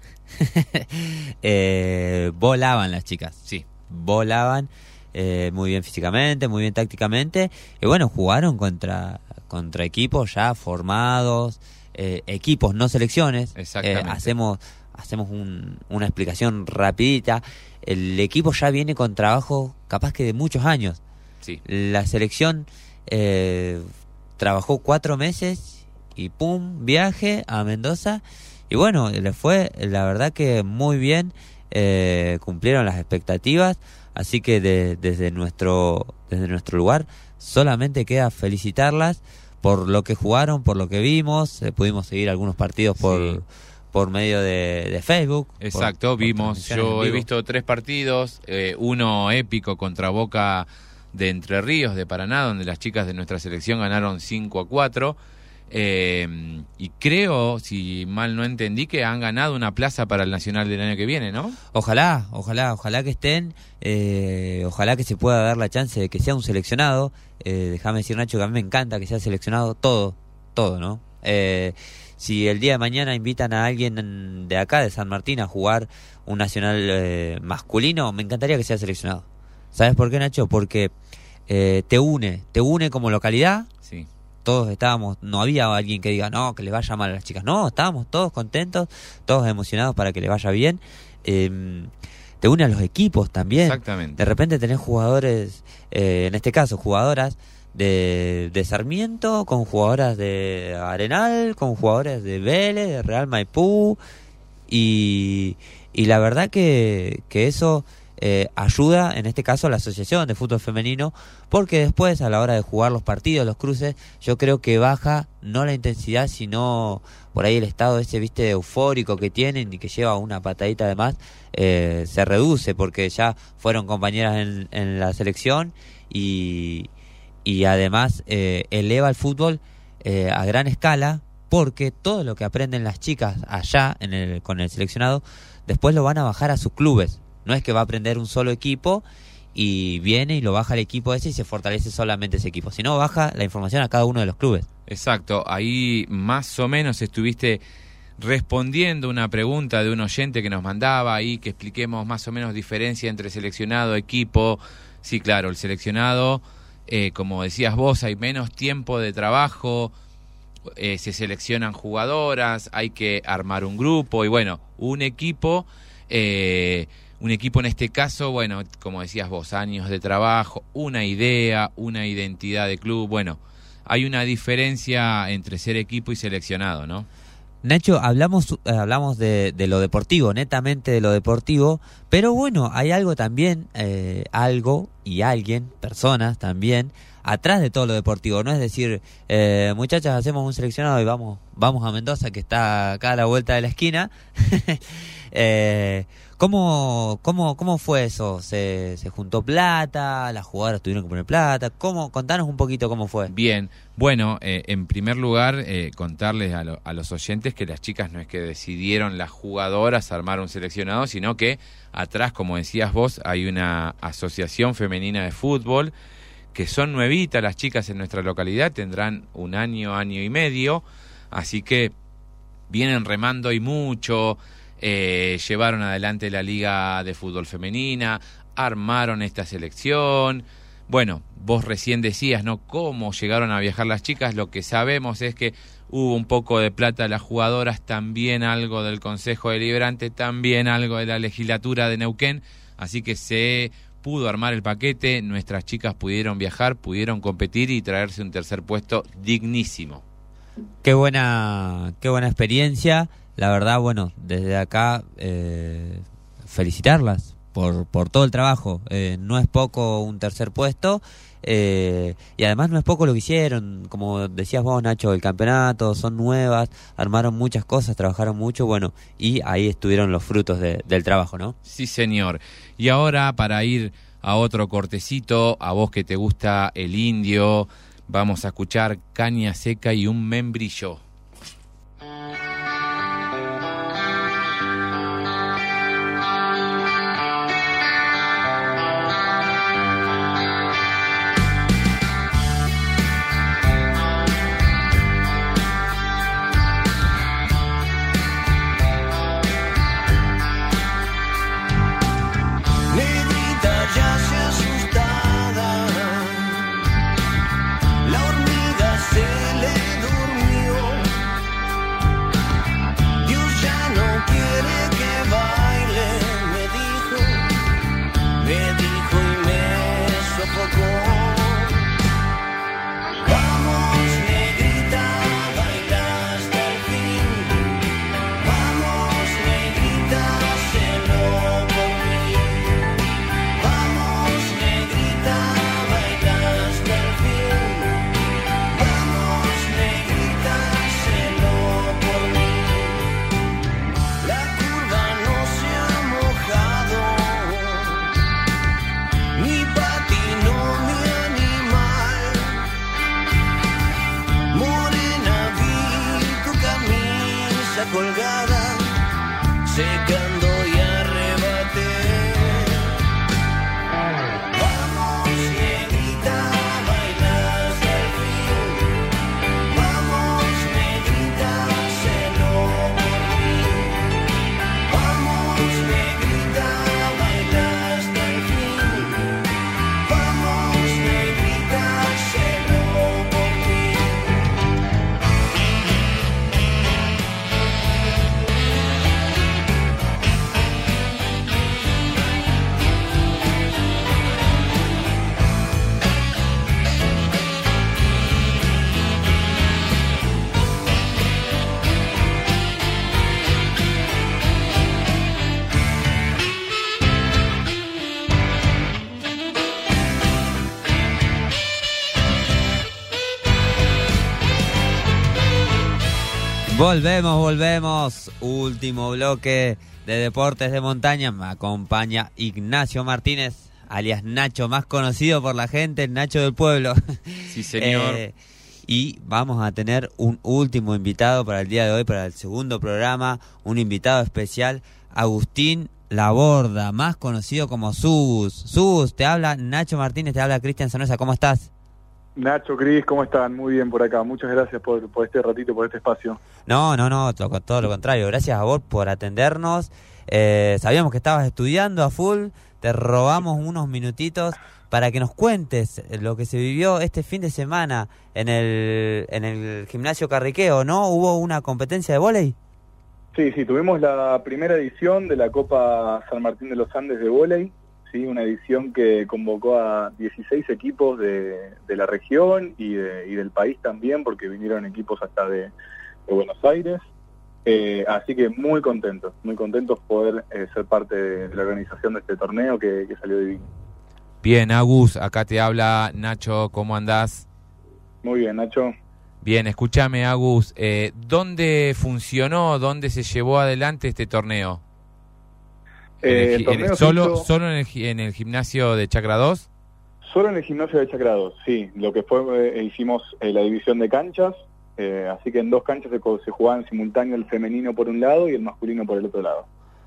eh, volaban las chicas, sí, volaban. Eh, muy bien físicamente, muy bien tácticamente, y bueno, jugaron contra contra equipos ya formados, eh, equipos, no selecciones. Exactamente. Eh, hacemos hacemos un, una explicación rapidita. El equipo ya viene con trabajo capaz que de muchos años. Sí. La selección eh, trabajó cuatro meses y pum, viaje a Mendoza, y bueno, le fue la verdad que muy bien, eh, cumplieron las expectativas. Así que de, desde nuestro desde nuestro lugar solamente queda felicitarlas por lo que jugaron, por lo que vimos. Eh, pudimos seguir algunos partidos por Sí. por medio de, de Facebook. Exacto, por, por vimos, transmisiones en yo he vivo. visto tres partidos, eh, uno épico contra Boca de Entre Ríos, de Paraná, donde las chicas de nuestra selección ganaron cinco a cuatro, eh, y creo, si mal no entendí, que han ganado una plaza para el Nacional del año que viene, ¿no? Ojalá, ojalá, ojalá que estén, eh, ojalá que se pueda dar la chance de que sea un seleccionado. Eh, déjame decir, Nacho, que a mí me encanta que sea seleccionado todo, todo, ¿no? Eh, si el día de mañana invitan a alguien de acá, de San Martín, a jugar un nacional eh, masculino, me encantaría que sea seleccionado. ¿Sabes por qué, Nacho? Porque eh, te une, te une como localidad, Sí. todos estábamos, no había alguien que diga, no, que le vaya mal a las chicas. No, estábamos todos contentos, todos emocionados para que le vaya bien. Eh, te une a los equipos también. Exactamente. De repente tenés jugadores, eh, en este caso, jugadoras de, de Sarmiento, con jugadoras de Arenal, con jugadores de Vélez, de Real Maipú, y, y la verdad que, que eso eh, ayuda, en este caso, a la Asociación de Fútbol Femenino, porque después, a la hora de jugar los partidos, los cruces, yo creo que baja no la intensidad, sino por ahí el estado ese, viste, eufórico que tienen y que lleva una patadita de más, eh, se reduce, porque ya fueron compañeras en, en la selección y, y además eh, eleva el fútbol eh, a gran escala, porque todo lo que aprenden las chicas allá en el, con el seleccionado, después lo van a bajar a sus clubes. No es que va a aprender un solo equipo y viene y lo baja el equipo ese y se fortalece solamente ese equipo, sino baja la información a cada uno de los clubes. Exacto, ahí más o menos estuviste respondiendo una pregunta de un oyente que nos mandaba ahí, que expliquemos más o menos diferencia entre seleccionado, equipo. Sí, claro, el seleccionado, eh, como decías vos, hay menos tiempo de trabajo, eh, se seleccionan jugadoras, hay que armar un grupo y bueno, un equipo... Eh, Un equipo en este caso, bueno, como decías vos, años de trabajo, una idea, una identidad de club. Bueno, hay una diferencia entre ser equipo y seleccionado, ¿no? Nacho, hablamos eh, hablamos de, de lo deportivo, netamente de lo deportivo, pero bueno, hay algo también, eh, algo y alguien, personas también, atrás de todo lo deportivo. No es decir, eh, muchachas, hacemos un seleccionado y vamos vamos a Mendoza, que está acá a la vuelta de la esquina. eh, ¿Cómo, cómo, cómo fue eso? ¿Se, ¿Se juntó plata? ¿Las jugadoras tuvieron que poner plata? ¿Cómo? Contanos un poquito cómo fue. Bien, bueno, eh, en primer lugar, eh, contarles a, lo, a los oyentes que las chicas no es que decidieron las jugadoras armar un seleccionado, sino que atrás, como decías vos, hay una asociación femenina de fútbol, que son nuevitas las chicas en nuestra localidad, tendrán un año, año y medio, así que vienen remando y mucho. Eh, llevaron adelante la Liga de Fútbol Femenina, armaron esta selección. Bueno, vos recién decías, ¿no?, cómo llegaron a viajar las chicas. Lo que sabemos es que hubo un poco de plata de las jugadoras, también algo del Consejo Deliberante, también algo de la legislatura de Neuquén, así que se pudo armar el paquete, nuestras chicas pudieron viajar, pudieron competir y traerse un tercer puesto dignísimo. Qué buena, qué buena experiencia. La verdad, bueno, desde acá eh, felicitarlas por, por todo el trabajo. Eh, no es poco un tercer puesto eh, y además no es poco lo que hicieron. Como decías vos, Nacho, el campeonato, son nuevas, armaron muchas cosas, trabajaron mucho, bueno, y ahí estuvieron los frutos de, del trabajo, ¿no? Sí, señor. Y ahora, para ir a otro cortecito, a vos que te gusta el indio, vamos a escuchar Caña Seca y un Membrillo. Volvemos, volvemos. Último bloque de Deportes de Montaña. Me acompaña Ignacio Martínez, alias Nacho, más conocido por la gente, el Nacho del pueblo. Sí, señor. Eh, y vamos a tener un último invitado para el día de hoy, para el segundo programa. Un invitado especial, Agustín Laborda, más conocido como Sus. Sus, te habla Nacho Martínez, te habla Cristian Sanosa. ¿Cómo estás? Nacho, Cris, ¿cómo están? Muy bien por acá. Muchas gracias por, por este ratito, por este espacio. No, no, no, todo, todo lo contrario. Gracias a vos por atendernos. Eh, sabíamos que estabas estudiando a full. Te robamos unos minutitos para que nos cuentes lo que se vivió este fin de semana en el, en el gimnasio Carriqueo, ¿no? ¿Hubo una competencia de vóley? Sí, sí, tuvimos la primera edición de la Copa San Martín de los Andes de vóley. Sí, una edición que convocó a dieciséis equipos de, de la región y, de, y del país también, porque vinieron equipos hasta de, de Buenos Aires. Eh, así que muy contentos, muy contentos poder eh, ser parte de, de la organización de este torneo que, que salió divino. Bien, Agus, acá te habla Nacho, ¿cómo andás? Muy bien, Nacho. Bien, escúchame, Agus, eh, ¿dónde funcionó, dónde se llevó adelante este torneo? Eh, el, el el, ¿Solo, hizo... solo en, el, en el gimnasio de Chacra dos? Solo en el gimnasio de Chacra dos, sí. Lo que fue, eh, hicimos eh, la división de canchas, eh, así que en dos canchas se, se jugaban simultáneo el femenino por un lado y el masculino por el otro lado.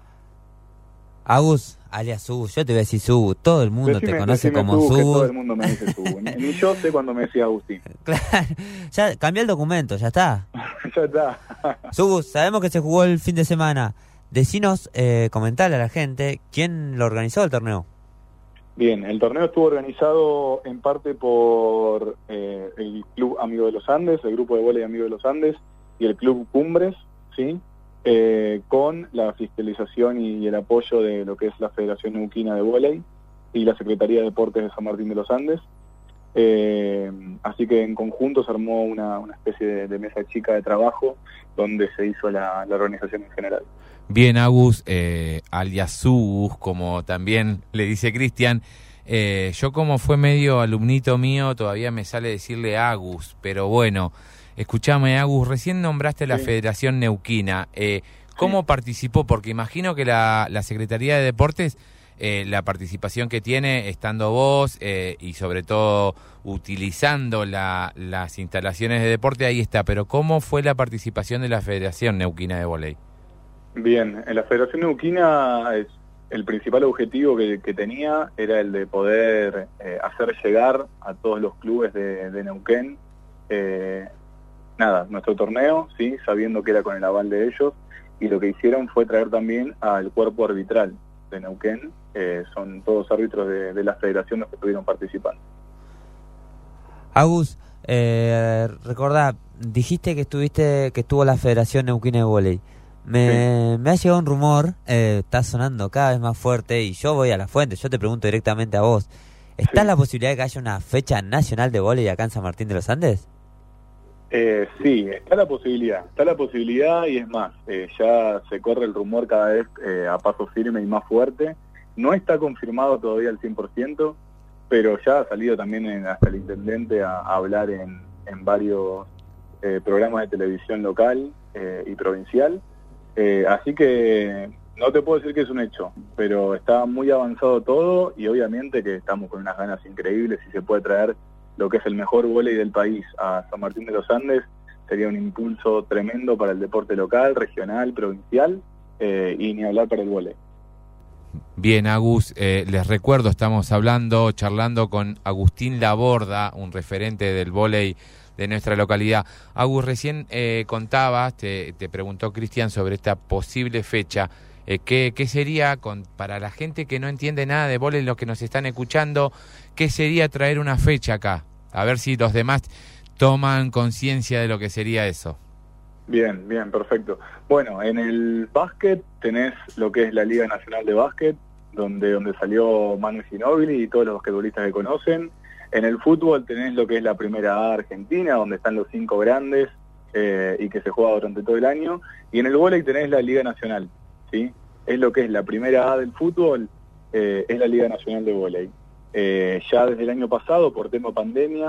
Agus, alias Subu, yo te voy a decir Subu, todo el mundo decime, te conoce como Subu. Subu. Todo el mundo me dice Subu, ni, ni yo sé cuando me decía Agustín. Claro, ya cambié el documento, ya está. Ya está. Subu, sabemos que se jugó el fin de semana. Decinos, eh, comentarle a la gente, ¿quién lo organizó el torneo? Bien, el torneo estuvo organizado en parte por eh, el Club Amigo de los Andes, el grupo de vóley Amigo de los Andes y el Club Cumbres, ¿sí? Eh, con la fiscalización y el apoyo de lo que es la Federación Neuquina de Vóley y la Secretaría de Deportes de San Martín de los Andes. Eh, así que en conjunto se armó una, una especie de, de mesa chica de trabajo donde se hizo la, la organización en general. Bien, Agus, eh, alias Sus, como también le dice Cristian, eh, yo como fue medio alumnito mío, todavía me sale decirle Agus, pero bueno, escuchame, Agus, recién nombraste la sí. Federación Neuquina, eh, ¿cómo sí. participó? Porque imagino que la, la Secretaría de Deportes, eh, la participación que tiene, estando vos, eh, y sobre todo utilizando la, las instalaciones de deporte, ahí está, pero ¿cómo fue la participación de la Federación Neuquina de Vóley? Bien, en la Federación Neuquina es, el principal objetivo que, que tenía era el de poder eh, hacer llegar a todos los clubes de, de Neuquén eh, nada, nuestro torneo, sí, sabiendo que era con el aval de ellos, y lo que hicieron fue traer también al cuerpo arbitral de Neuquén, eh, son todos árbitros de, de la federación los que estuvieron participando. Agus, eh, recordá, dijiste que estuviste, que estuvo la Federación Neuquina de Vóley. Me, sí. me ha llegado un rumor, eh, está sonando cada vez más fuerte y yo voy a la fuente, yo te pregunto directamente a vos. ¿Está sí. la posibilidad de que haya una fecha nacional de vóley acá en San Martín de los Andes? Eh, sí, está la posibilidad, está la posibilidad y es más, eh, ya se corre el rumor cada vez eh, a paso firme y más fuerte. No está confirmado todavía al cien por ciento, pero ya ha salido también en, hasta el intendente a, a hablar en, en varios eh, programas de televisión local eh, y provincial. Eh, así que no te puedo decir que es un hecho, pero está muy avanzado todo y obviamente que estamos con unas ganas increíbles. Si se puede traer lo que es el mejor vóley del país a San Martín de los Andes, sería un impulso tremendo para el deporte local, regional, provincial eh, y ni hablar para el vóley. Bien, Agus, eh, les recuerdo, estamos hablando, charlando con Agustín Laborda, un referente del vóley de nuestra localidad. Agus, recién eh, contabas, te, te preguntó Cristian sobre esta posible fecha. Eh, ¿qué, ¿Qué sería, con, para la gente que no entiende nada de vóley, los que nos están escuchando, qué sería traer una fecha acá? A ver si los demás toman conciencia de lo que sería eso. Bien, bien, perfecto. Bueno, en el básquet tenés lo que es la Liga Nacional de Básquet, donde, donde salió Manu Ginóbili y todos los basquetbolistas que conocen. En el fútbol tenés lo que es la Primera A Argentina, donde están los cinco grandes eh, y que se juega durante todo el año. Y en el vóley tenés la Liga Nacional, ¿sí? Es lo que es la Primera A del fútbol, eh, es la Liga Nacional de Vóley. Eh, ya desde el año pasado, por tema pandemia,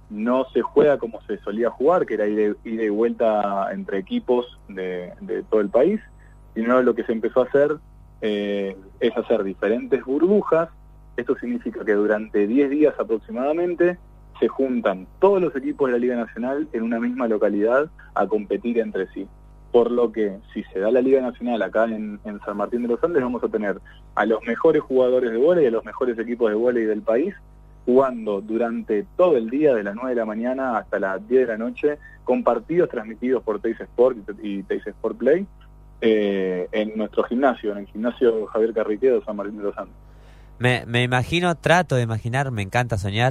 no se juega como se solía jugar, que era ida y, y vuelta entre equipos de, de todo el país, sino lo que se empezó a hacer eh, es hacer diferentes burbujas. Esto significa que durante diez días aproximadamente se juntan todos los equipos de la Liga Nacional en una misma localidad a competir entre sí. Por lo que, si se da la Liga Nacional acá en, en San Martín de los Andes, vamos a tener a los mejores jugadores de vóley y a los mejores equipos de vóley del país jugando durante todo el día, de las nueve de la mañana hasta las diez de la noche, con partidos transmitidos por Teis Sport y Teis Sport Play, eh, en nuestro gimnasio, en el gimnasio Javier Carriqueo de San Martín de los Andes. Me, me imagino, trato de imaginar, me encanta soñar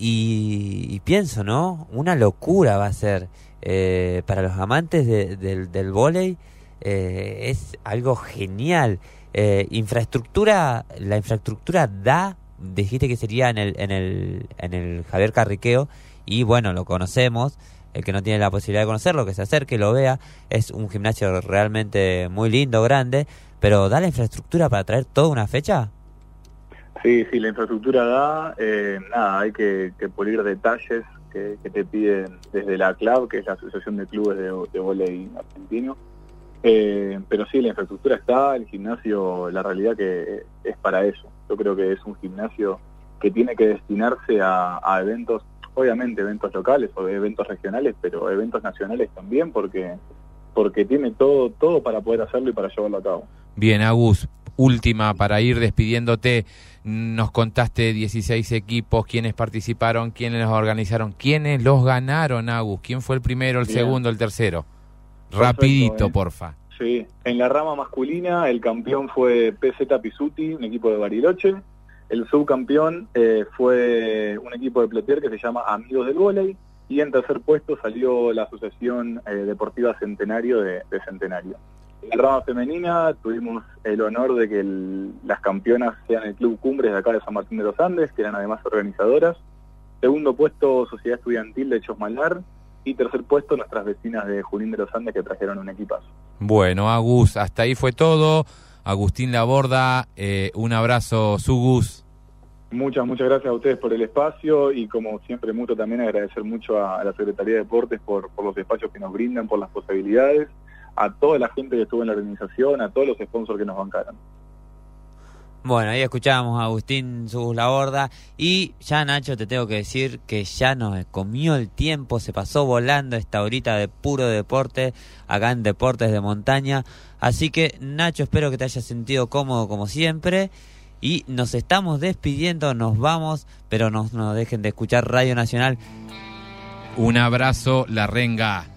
y, y pienso, ¿no? Una locura va a ser eh, para los amantes de, del, del vóley, eh, es algo genial. Eh, infraestructura, la infraestructura da, dijiste que sería en el, en el, en el Javier Carriqueo y bueno, lo conocemos. El que no tiene la posibilidad de conocerlo, que se acerque, lo vea. Es un gimnasio realmente muy lindo, grande, pero ¿da la infraestructura para traer toda una fecha? Sí, sí, la infraestructura da, eh, nada, hay que, que pulir detalles que, que te piden desde la C L A B, que es la Asociación de Clubes de, de Vóley Argentino, eh, pero sí, la infraestructura está, el gimnasio, la realidad que es para eso. Yo creo que es un gimnasio que tiene que destinarse a, a eventos, obviamente eventos locales o eventos regionales, pero eventos nacionales también, porque porque tiene todo todo para poder hacerlo y para llevarlo a cabo. Bien, Agus, última para ir despidiéndote. Nos contaste dieciséis equipos, quiénes participaron, quiénes los organizaron, quiénes los ganaron, Agus. ¿Quién fue el primero, el Bien. segundo, el tercero? Perfecto, rapidito, eh. porfa. Sí, en la rama masculina el campeón fue P Z Pisuti, un equipo de Bariloche. El subcampeón eh, fue un equipo de Plotier que se llama Amigos del Vóley, y en tercer puesto salió la Asociación eh, Deportiva Centenario de, de Centenario. En la rama femenina tuvimos el honor de que el, las campeonas sean el Club Cumbres de acá de San Martín de los Andes, que eran además organizadoras. Segundo puesto, Sociedad Estudiantil de Chosmalal, y tercer puesto, nuestras vecinas de Junín de los Andes, que trajeron un equipazo. Bueno, Agus, hasta ahí fue todo. Agustín Laborda, eh, un abrazo, Sugus. Muchas, muchas gracias a ustedes por el espacio y como siempre mucho también agradecer mucho a, a la Secretaría de Deportes por, por los espacios que nos brindan, por las posibilidades, a toda la gente que estuvo en la organización, a todos los sponsors que nos bancaron. Bueno, ahí escuchábamos a Agustín Sugus Laborda y ya, Nacho, te tengo que decir que ya nos comió el tiempo, se pasó volando esta horita de puro deporte acá en Deportes de Montaña. Así que, Nacho, espero que te hayas sentido cómodo como siempre y nos estamos despidiendo, nos vamos, pero no nos dejen de escuchar Radio Nacional. Un abrazo, La Renga.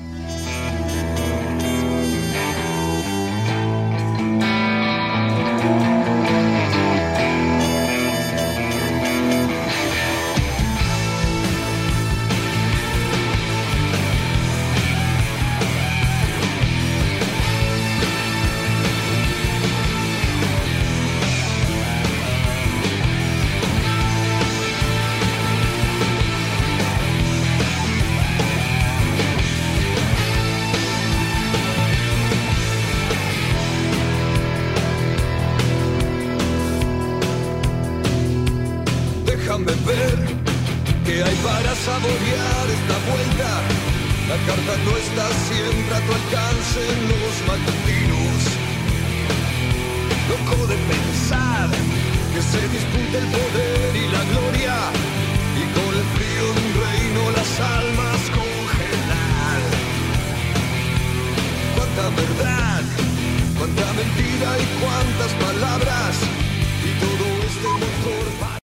Déjame ver qué hay para saborear esta vuelta. La carta no está siempre a tu alcance en los matutinos. Loco de pensar que se dispute el poder y la gloria, y con el frío de un reino las almas congelar. Cuánta verdad, cuánta mentira y cuántas palabras